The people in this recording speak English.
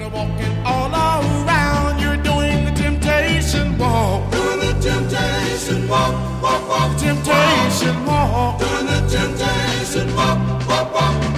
walking all around. You're doing the temptation walk. Doing the temptation walk, walk, walk. Temptation walk. Doing the temptation walk, walk, walk.